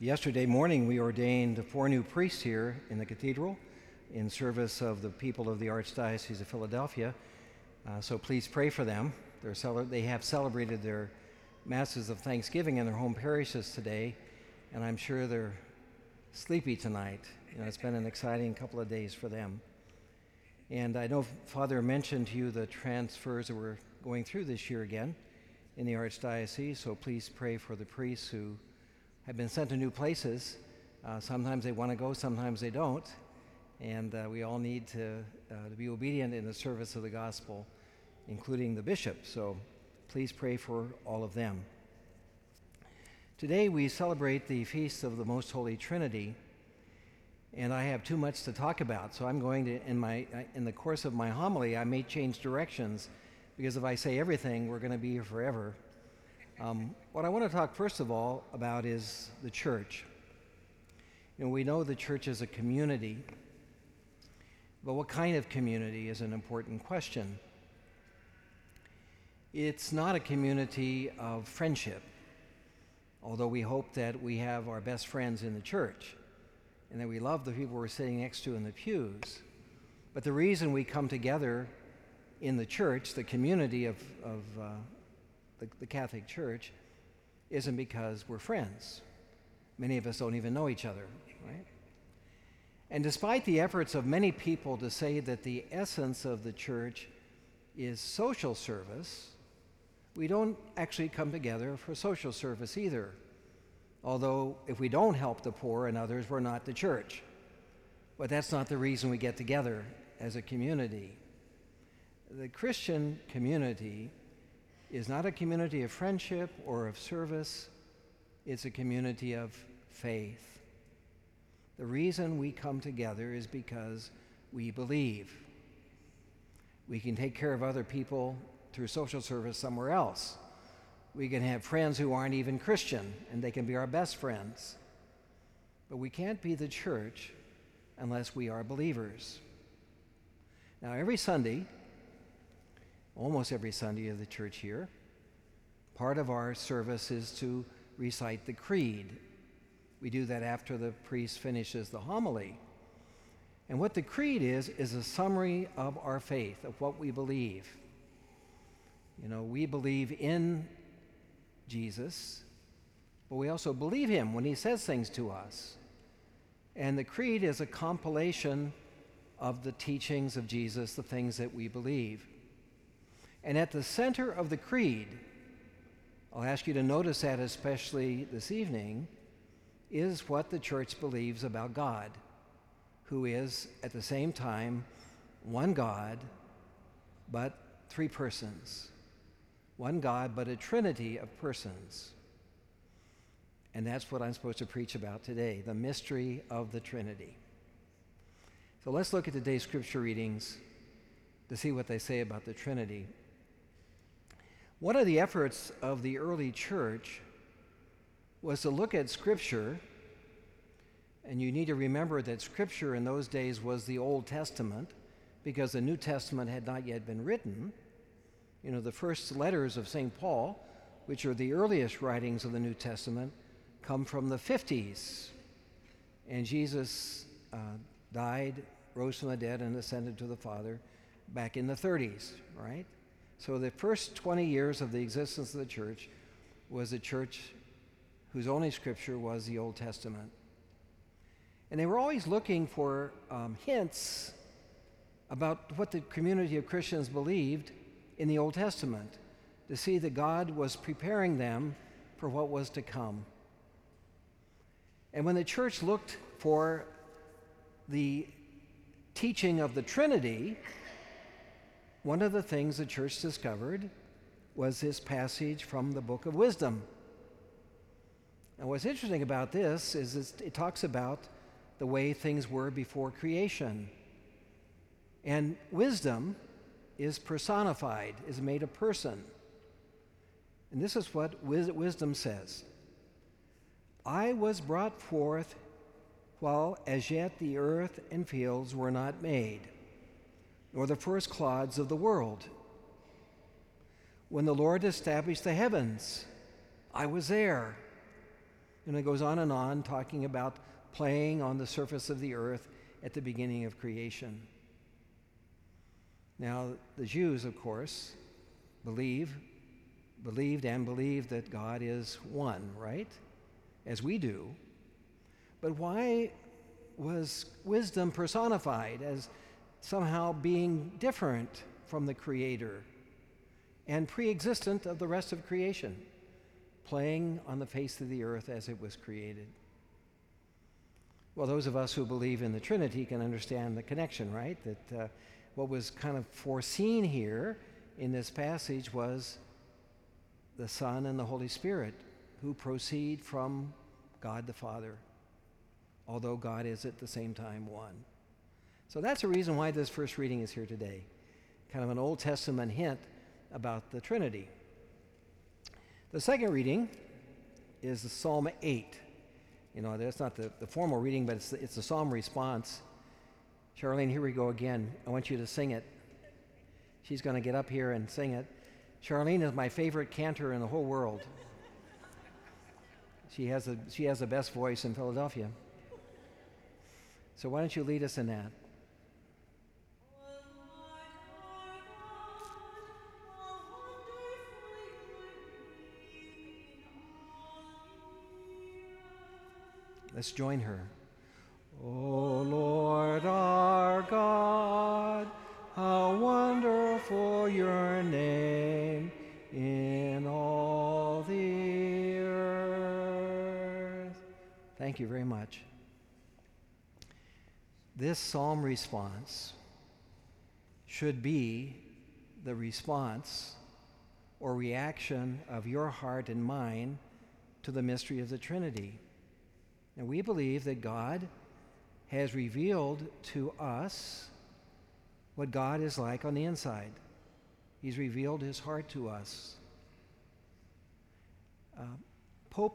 Yesterday morning, we ordained 4 new priests here in the cathedral in service of the people of the Archdiocese of Philadelphia. So please pray for them. They have celebrated their Masses of Thanksgiving in their home parishes today, and I'm sure they're sleepy tonight. It's been an exciting couple of days for them. And I know Father mentioned to you the transfers that we're going through this year again in the Archdiocese, so please pray for the priests who have been sent to new places. Sometimes they want to go, sometimes they don't. And we all need to be obedient in the service of the gospel, including the bishop. So please pray for all of them. Today we celebrate the Feast of the Most Holy Trinity, and I have too much to talk about. So I'm going to, in the course of my homily, I may change directions, because if I say everything, we're going to be here forever. What I want to talk first of all about is the church. We know the church is a community, but what kind of community is an important question. It's not a community of friendship, although we hope that we have our best friends in the church and that we love the people we're sitting next to in the pews. But the reason we come together in the church, the community of the Catholic Church, isn't because we're friends. Many of us don't even know each other, right? And despite the efforts of many people to say that the essence of the church is social service, we don't actually come together for social service either. Although if we don't help the poor and others, we're not the church. But that's not the reason we get together as a community. The Christian community is not a community of friendship or of service. It's a community of faith. The reason we come together is because we believe. We can take care of other people through social service somewhere else. We can have friends who aren't even Christian, and they can be our best friends. But we can't be the church unless we are believers. Now, every Sunday, almost every Sunday of the church here, part of our service is to recite the creed. We do that after the priest finishes the homily. And what the creed is a summary of our faith, of what we believe. We believe in Jesus, but we also believe him when he says things to us. And the creed is a compilation of the teachings of Jesus, the things that we believe. And at the center of the creed, I'll ask you to notice that especially this evening, is what the church believes about God, who is at the same time one God, but three persons. One God, but a trinity of persons. And that's what I'm supposed to preach about today, the mystery of the Trinity. So let's look at today's scripture readings to see what they say about the Trinity. One of the efforts of the early church was to look at Scripture, and you need to remember that Scripture in those days was the Old Testament, because the New Testament had not yet been written. The first letters of St. Paul, which are the earliest writings of the New Testament, come from the 50s. And Jesus died, rose from the dead, and ascended to the Father back in the 30s, right? So the first 20 years of the existence of the church was a church whose only scripture was the Old Testament. And they were always looking for hints about what the community of Christians believed in the Old Testament, to see that God was preparing them for what was to come. And when the church looked for the teaching of the Trinity, one of the things the church discovered was this passage from the Book of Wisdom. And what's interesting about this is it talks about the way things were before creation. And wisdom is personified, is made a person. And this is what wisdom says. I was brought forth while as yet the earth and fields were not made, nor the first clods of the world. When the Lord established the heavens, I was there. And it goes on, talking about playing on the surface of the earth at the beginning of creation. Now, the Jews, of course, believed that God is one, right? As we do. But why was wisdom personified as somehow being different from the Creator and pre-existent of the rest of creation, playing on the face of the earth as it was created? Well, those of us who believe in the Trinity can understand the connection, right? That what was kind of foreseen here in this passage was the Son and the Holy Spirit who proceed from God the Father, although God is at the same time one. So that's the reason why this first reading is here today, kind of an Old Testament hint about the Trinity. The second reading is the Psalm 8. You know, that's not the formal reading, but it's the psalm response. Charlene, here we go again. I want you to sing it. She's going to get up here and sing it. Charlene is my favorite cantor in the whole world. She has the best voice in Philadelphia. So why don't you lead us in that? Let's join her. O Lord our God, how wonderful your name in all the earth. Thank you very much. This psalm response should be the response or reaction of your heart and mine to the mystery of the Trinity. And we believe that God has revealed to us what God is like on the inside. He's revealed his heart to us. Pope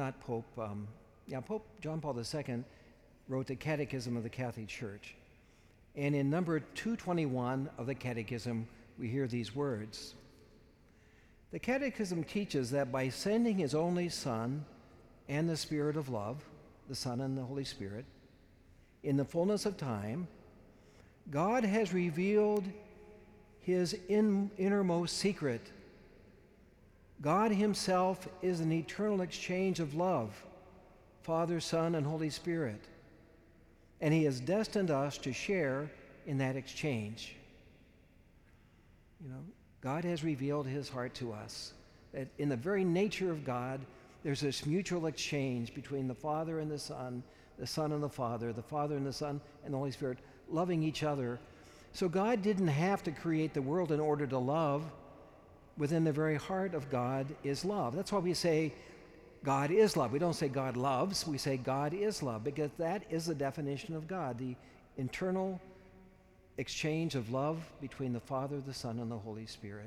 John Paul II wrote the Catechism of the Catholic Church. And in number 221 of the Catechism, we hear these words. The Catechism teaches that by sending his only Son and the Spirit of love, the Son and the Holy Spirit, in the fullness of time, God has revealed his innermost secret. God himself is an eternal exchange of love, Father, Son, and Holy Spirit. And he has destined us to share in that exchange. You know, God has revealed his heart to us. That in the very nature of God, there's this mutual exchange between the Father and the Son and the Father and the Son and the Holy Spirit, loving each other. So God didn't have to create the world in order to love. Within the very heart of God is love. That's why we say God is love. We don't say God loves, we say God is love, because that is the definition of God, the internal exchange of love between the Father, the Son, and the Holy Spirit.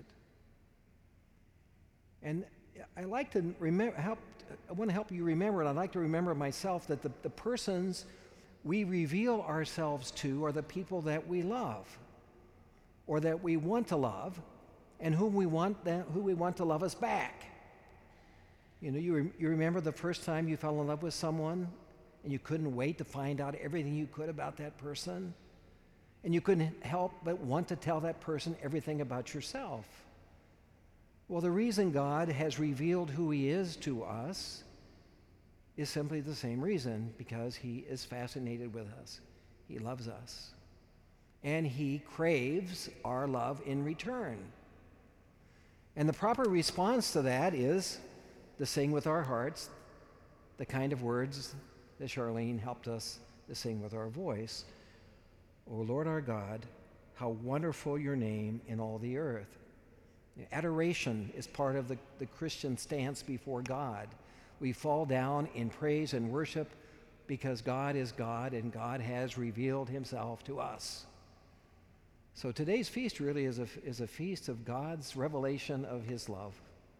And I like to I want to help you remember, and I'd like to remember myself, that the persons we reveal ourselves to are the people that we love, or that we want to love, and who we want to love us back. You know, you remember the first time you fell in love with someone, and you couldn't wait to find out everything you could about that person, and you couldn't help but want to tell that person everything about yourself. Well, the reason God has revealed who he is to us is simply the same reason, because he is fascinated with us. He loves us. And he craves our love in return. And the proper response to that is to sing with our hearts the kind of words that Charlene helped us to sing with our voice. O Lord our God, how wonderful your name in all the earth. Adoration is part of the Christian stance before God. We fall down in praise and worship because God is God and God has revealed himself to us. So today's feast really is a feast of God's revelation of his love.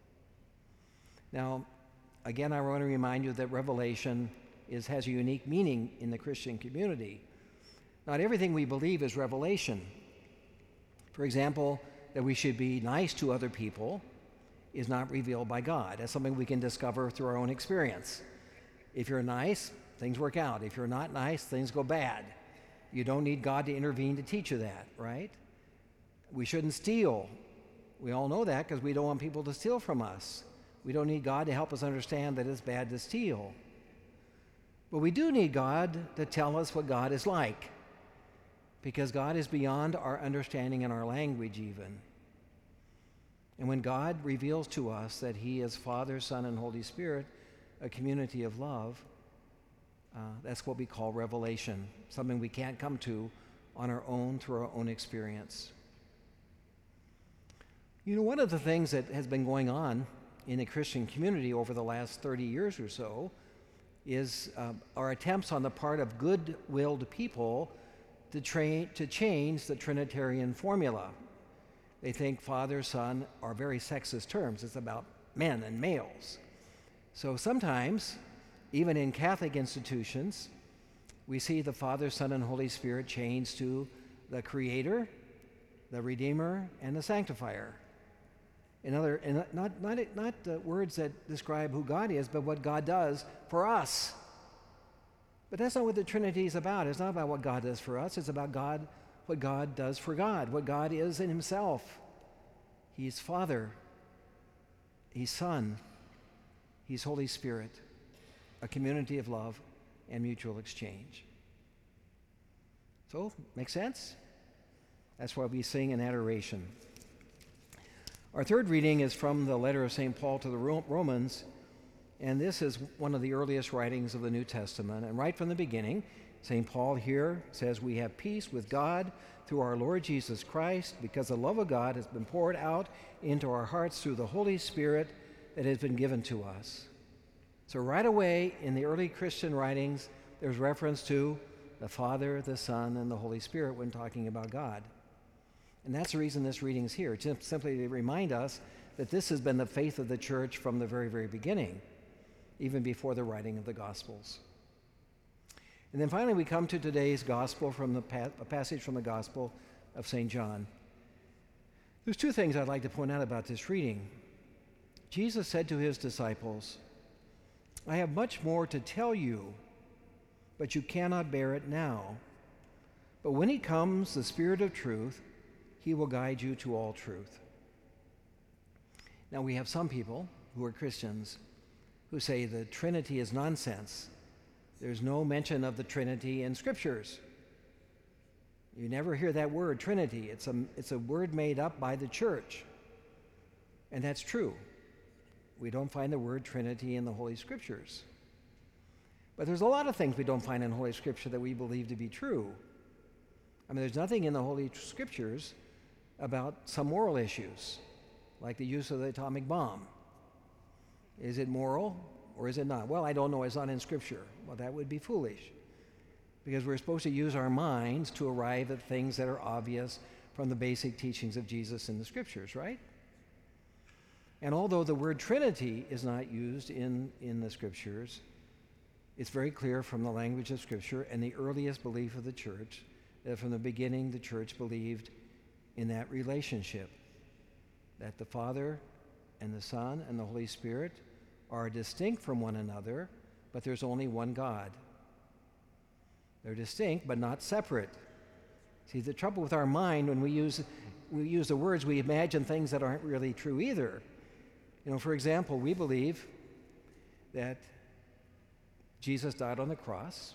Now, again, I want to remind you that revelation has a unique meaning in the Christian community. Not everything we believe is revelation. For example, that we should be nice to other people is not revealed by God. That's something we can discover through our own experience. If you're nice, things work out. If you're not nice, things go bad. You don't need God to intervene to teach you that, right? We shouldn't steal. We all know that because we don't want people to steal from us. We don't need God to help us understand that it's bad to steal. But we do need God to tell us what God is like, because God is beyond our understanding and our language even. And when God reveals to us that He is Father, Son, and Holy Spirit, a community of love, that's what we call revelation, something we can't come to on our own through our own experience. You know, one of the things that has been going on in the Christian community over the last 30 years or so is our attempts on the part of good-willed people to change the Trinitarian formula. They think Father, Son are very sexist terms. It's about men and males. So sometimes, even in Catholic institutions, we see the Father, Son, and Holy Spirit changed to the Creator, the Redeemer, and the Sanctifier. Not words that describe who God is, but what God does for us. But that's not what the Trinity is about. It's not about what God does for us. It's about God, what God does for God, what God is in Himself. He's Father. He's Son. He's Holy Spirit, a community of love and mutual exchange. So, make sense? That's why we sing in adoration. Our third reading is from the letter of St. Paul to the Romans, and this is one of the earliest writings of the New Testament. And right from the beginning, St. Paul here says, "We have peace with God through our Lord Jesus Christ, because the love of God has been poured out into our hearts through the Holy Spirit that has been given to us." So right away in the early Christian writings, there's reference to the Father, the Son, and the Holy Spirit when talking about God. And that's the reason this reading is here, just simply to remind us that this has been the faith of the church from the very, very beginning, even before the writing of the Gospels. And then finally we come to today's Gospel from a passage from the Gospel of St. John. There's two things I'd like to point out about this reading. Jesus said to His disciples, "I have much more to tell you, but you cannot bear it now. But when He comes, the Spirit of truth, He will guide you to all truth." Now we have some people who are Christians who say the Trinity is nonsense. There's no mention of the Trinity in Scriptures. You never hear that word, Trinity. It's a word made up by the church. And that's true. We don't find the word Trinity in the Holy Scriptures. But there's a lot of things we don't find in Holy Scripture that we believe to be true. I mean, there's nothing in the Holy Scriptures about some moral issues, like the use of the atomic bomb. Is it moral or is it not? Well, I don't know. It's not in Scripture. Well, that would be foolish, because we're supposed to use our minds to arrive at things that are obvious from the basic teachings of Jesus in the Scriptures, right? And although the word Trinity is not used in the Scriptures, it's very clear from the language of Scripture and the earliest belief of the church that from the beginning the church believed in that relationship, that the Father and the Son and the Holy Spirit are distinct from one another, but there's only one God. They're distinct but not separate. See, the trouble with our mind, when we use the words, we imagine things that aren't really true either. You know, for example, we believe that Jesus died on the cross,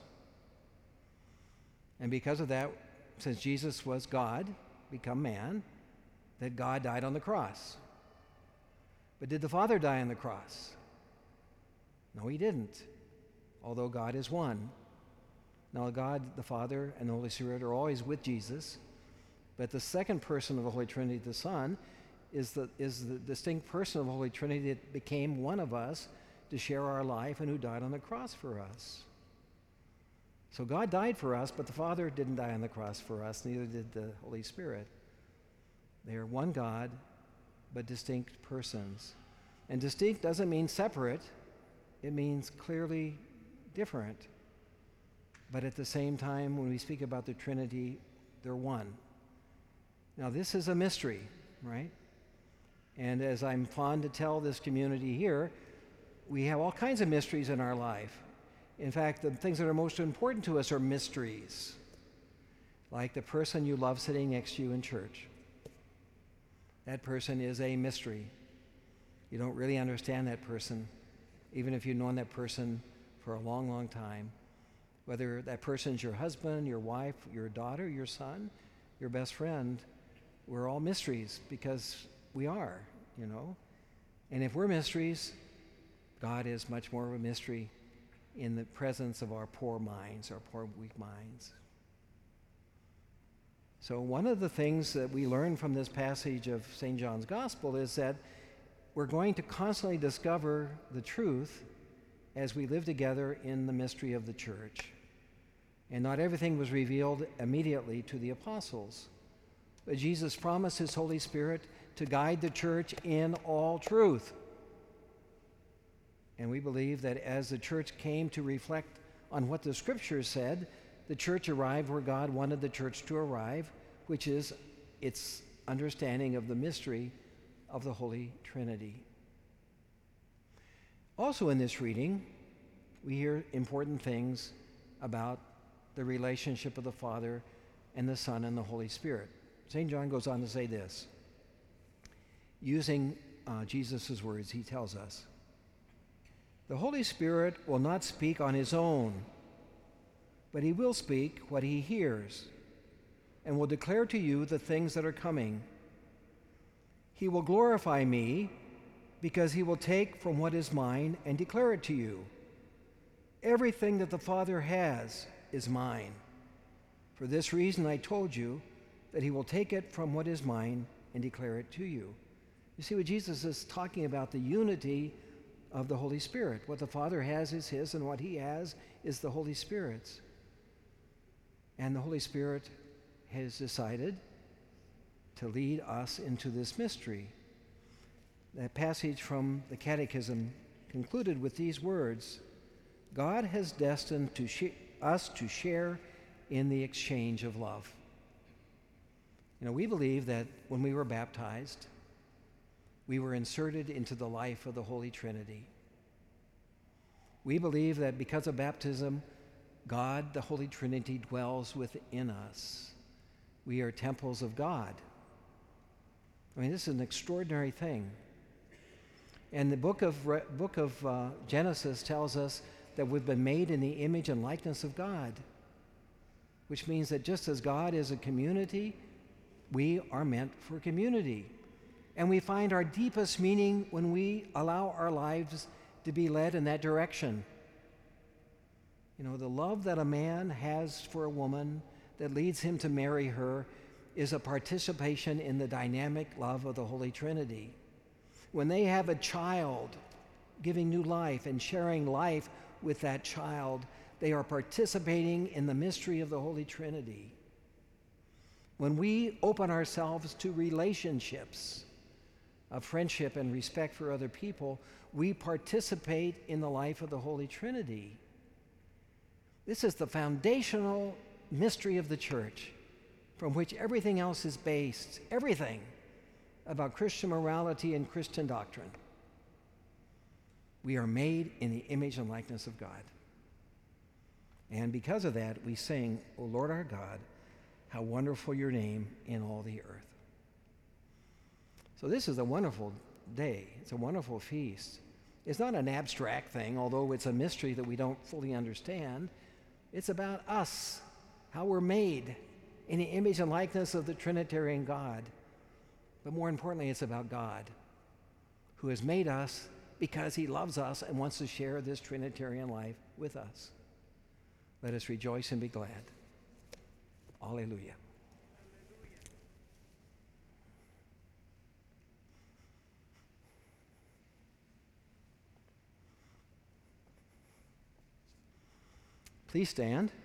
and because of that, since Jesus was God, become man, that God died on the cross. But did the Father die on the cross? No, He didn't, although God is one. Now, God, the Father, and the Holy Spirit are always with Jesus, but the second person of the Holy Trinity, the Son, is the distinct person of the Holy Trinity that became one of us to share our life and who died on the cross for us. So God died for us, but the Father didn't die on the cross for us, neither did the Holy Spirit. They are one God, but distinct persons. And distinct doesn't mean separate. It means clearly different. But at the same time, when we speak about the Trinity, they're one. Now, this is a mystery, right? And as I'm fond to tell this community here, we have all kinds of mysteries in our life. In fact, the things that are most important to us are mysteries, like the person you love sitting next to you in church. That person is a mystery. You don't really understand that person, even if you've known that person for a long, long time. Whether that person's your husband, your wife, your daughter, your son, your best friend, we're all mysteries because we are, you know. And if we're mysteries, God is much more of a mystery in the presence of our poor minds, our poor, weak minds. So one of the things that we learn from this passage of St. John's Gospel is that we're going to constantly discover the truth as we live together in the mystery of the church. And not everything was revealed immediately to the apostles. But Jesus promised his Holy Spirit to guide the church in all truth. And we believe that as the church came to reflect on what the Scriptures said, the church arrived where God wanted the church to arrive, which is its understanding of the mystery of the Holy Trinity. Also in this reading, we hear important things about the relationship of the Father and the Son and the Holy Spirit. St. John goes on to say this. Using Jesus' words, he tells us, "The Holy Spirit will not speak on his own, but he will speak what he hears and will declare to you the things that are coming. He will glorify me because he will take from what is mine and declare it to you. Everything that the Father has is mine. For this reason I told you that he will take it from what is mine and declare it to you." You see what Jesus is talking about, the unity of the Holy Spirit. What the Father has is his, and what he has is the Holy Spirit's. And the Holy Spirit has decided to lead us into this mystery. That passage from the Catechism concluded with these words, "God has destined us to share in the exchange of love." You know, we believe that when we were baptized, we were inserted into the life of the Holy Trinity. We believe that because of baptism, God, the Holy Trinity, dwells within us. We are temples of God. I mean, this is an extraordinary thing. And the book of Genesis tells us that we've been made in the image and likeness of God, which means that just as God is a community, we are meant for community. And we find our deepest meaning when we allow our lives to be led in that direction. You know, the love that a man has for a woman that leads him to marry her is a participation in the dynamic love of the Holy Trinity. When they have a child, giving new life and sharing life with that child, they are participating in the mystery of the Holy Trinity. When we open ourselves to relationships of friendship and respect for other people, we participate in the life of the Holy Trinity. This is the foundational mystery of the church from which everything else is based, everything about Christian morality and Christian doctrine. We are made in the image and likeness of God. And because of that, we sing, "O Lord our God, how wonderful your name in all the earth." So this is a wonderful day. It's a wonderful feast. It's not an abstract thing, although it's a mystery that we don't fully understand. It's about us, how we're made in the image and likeness of the Trinitarian God. But more importantly, it's about God, who has made us because he loves us and wants to share this Trinitarian life with us. Let us rejoice and be glad. Alleluia. Please stand.